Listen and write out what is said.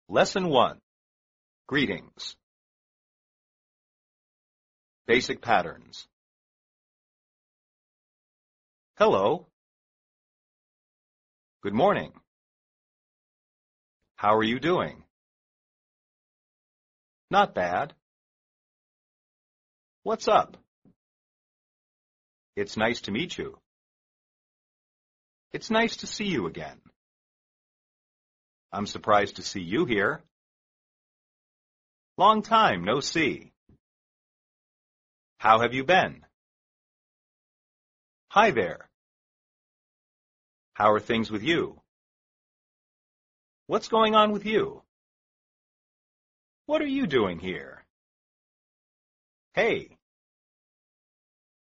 Lesson 1. Greetings. Basic patterns. Hello. Good morning. How are you doing? Not bad. What's up? It's nice to meet you. It's nice to see you again. I'm surprised to see you here. Long time no see. How have you been? Hi there. How are things with you? What's going on with you? What are you doing here? Hey.